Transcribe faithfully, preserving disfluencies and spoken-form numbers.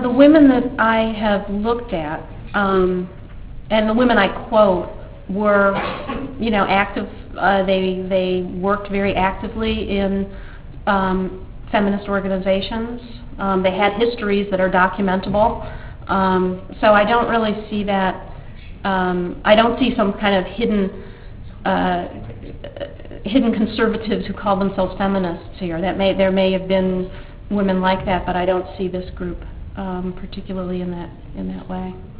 the women that I have looked at, um, and the women I quote, were, you know, active. Uh, they they worked very actively in um, feminist organizations. Um, they had histories that are documentable. Um, so I don't really see that. Um, I don't see some kind of hidden uh, hidden conservatives who call themselves feminists here. That may there may have been women like that, but I don't see this group um, particularly in that in that way.